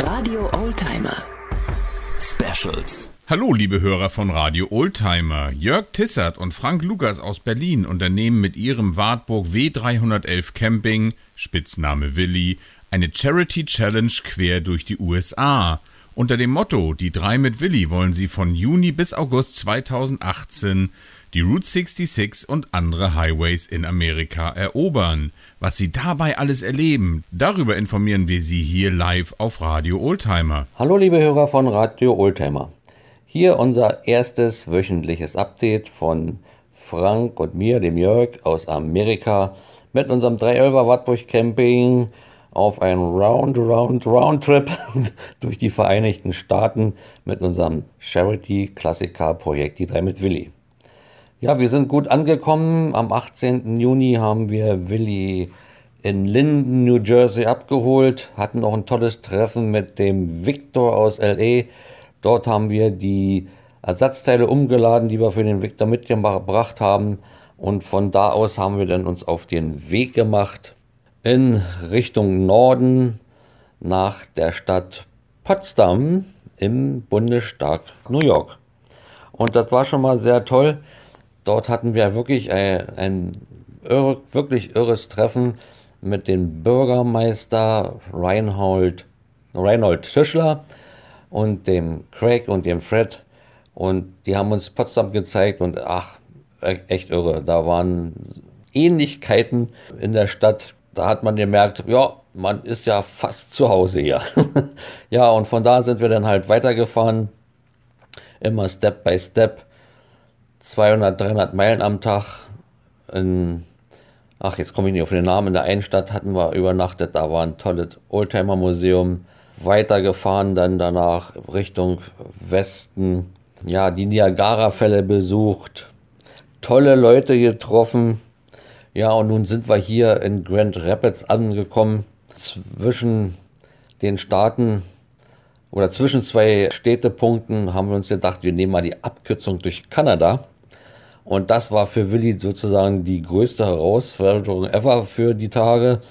Radio Oldtimer Specials. Hallo liebe Hörer von Radio Oldtimer. Jörg Tissert und Frank Lukas aus Berlin unternehmen mit ihrem Wartburg W311 Camping, Spitzname Willi, eine Charity Challenge quer durch die USA. Unter dem Motto Die 3 mit Willi wollen sie von Juni bis August 2018 die Route 66 und andere Highways in Amerika erobern. Was sie dabei alles erleben, darüber informieren wir Sie hier live auf Radio Oldtimer. Hallo liebe Hörer von Radio Oldtimer. Hier unser erstes wöchentliches Update von Frank und mir, dem Jörg aus Amerika, mit unserem 311er Wartburg Camping auf ein Round-Trip durch die Vereinigten Staaten mit unserem Charity-Klassiker-Projekt Die 3 mit Willi. Ja, wir sind gut angekommen. Am 18. Juni haben wir Willi in Linden, New Jersey abgeholt, hatten noch ein tolles Treffen mit dem Victor aus L.A. Dort haben wir die Ersatzteile umgeladen, die wir für den Victor mitgebracht haben. Und von da aus haben wir dann uns auf den Weg gemacht in Richtung Norden nach der Stadt Potsdam im Bundesstaat New York. Und das war schon mal sehr toll. Dort hatten wir wirklich ein wirklich irres Treffen mit dem Bürgermeister Reinhold Tischler und dem Craig und dem Fred. Und die haben uns Potsdam gezeigt und echt irre. Da waren Ähnlichkeiten in der Stadt. Da hat man gemerkt, ja, man ist ja fast zu Hause hier. Ja, und von da sind wir dann halt weitergefahren. Immer Step by Step. 200, 300 Meilen am Tag. Jetzt komme ich nicht auf den Namen. In der einen Stadt hatten wir übernachtet. Da war ein tolles Oldtimer-Museum. Weitergefahren, dann danach Richtung Westen. Ja, die Niagara-Fälle besucht. Tolle Leute getroffen. Ja, und nun sind wir hier in Grand Rapids angekommen. Zwischen den Staaten oder zwischen zwei Städtepunkten haben wir uns gedacht, wir nehmen mal die Abkürzung durch Kanada. Und das war für Willi sozusagen die größte Herausforderung ever für die Tage.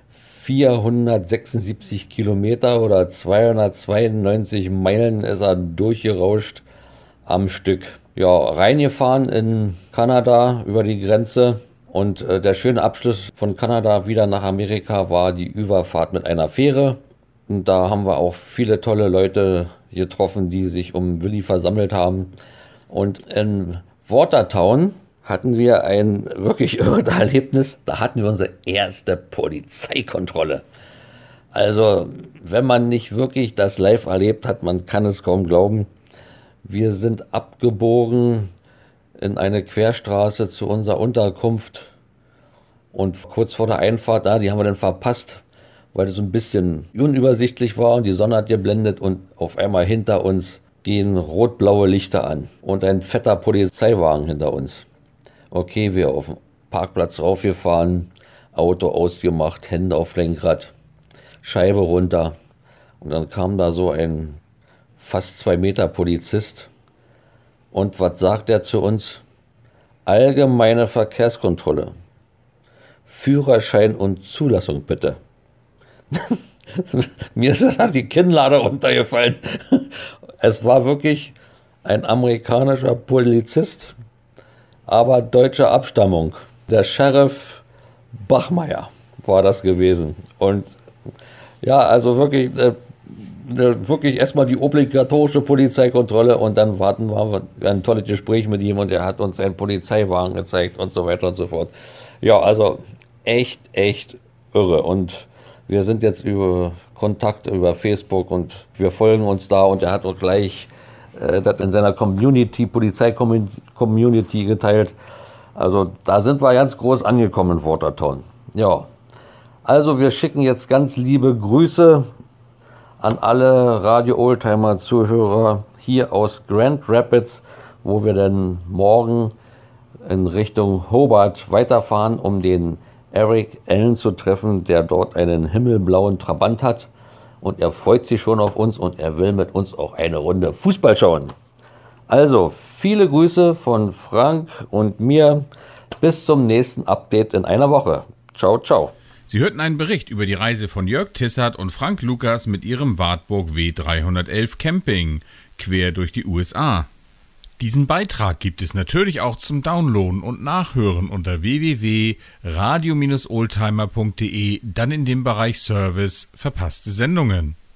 476 Kilometer oder 292 Meilen ist er durchgerauscht am Stück. Ja, reingefahren in Kanada über die Grenze. Und der schöne Abschluss von Kanada wieder nach Amerika war die Überfahrt mit einer Fähre. Und da haben wir auch viele tolle Leute getroffen, die sich um Willi versammelt haben. Und in Watertown hatten wir ein wirklich irres Erlebnis. Da hatten wir unsere erste Polizeikontrolle. Also, wenn man nicht wirklich das live erlebt hat, man kann es kaum glauben. Wir sind abgebogen in eine Querstraße zu unserer Unterkunft. Und kurz vor der Einfahrt, die haben wir dann verpasst, weil es so ein bisschen unübersichtlich war und die Sonne hat geblendet und auf einmal hinter uns gehen rot-blaue Lichter an und ein fetter Polizeiwagen hinter uns. Okay, wir auf den Parkplatz raufgefahren, Auto ausgemacht, Hände auf Lenkrad, Scheibe runter und dann kam da so ein fast 2 Meter Polizist und was sagt er zu uns? Allgemeine Verkehrskontrolle. Führerschein und Zulassung bitte. Mir ist dann die Kinnlade runtergefallen. Es war wirklich ein amerikanischer Polizist, aber deutscher Abstammung. Der Sheriff Bachmeier war das gewesen. Und ja, also wirklich erstmal die obligatorische Polizeikontrolle und dann hatten wir ein tolles Gespräch mit ihm und er hat uns einen Polizeiwagen gezeigt und so weiter und so fort. Ja, also echt irre und wir sind jetzt über Kontakt über Facebook und wir folgen uns da und er hat auch gleich das in seiner Polizei-Community geteilt. Also da sind wir ganz groß angekommen in Watertown. Ja, also wir schicken jetzt ganz liebe Grüße an alle Radio Oldtimer Zuhörer hier aus Grand Rapids, wo wir dann morgen in Richtung Hobart weiterfahren, um den Eric Allen zu treffen, der dort einen himmelblauen Trabant hat. Und er freut sich schon auf uns und er will mit uns auch eine Runde Fußball schauen. Also, viele Grüße von Frank und mir. Bis zum nächsten Update in einer Woche. Ciao, ciao. Sie hörten einen Bericht über die Reise von Jörg Tissert und Frank Lukas mit ihrem Wartburg W311 Camping quer durch die USA. Diesen Beitrag gibt es natürlich auch zum Downloaden und Nachhören unter www.radio-oldtimer.de, dann in dem Bereich Service verpasste Sendungen.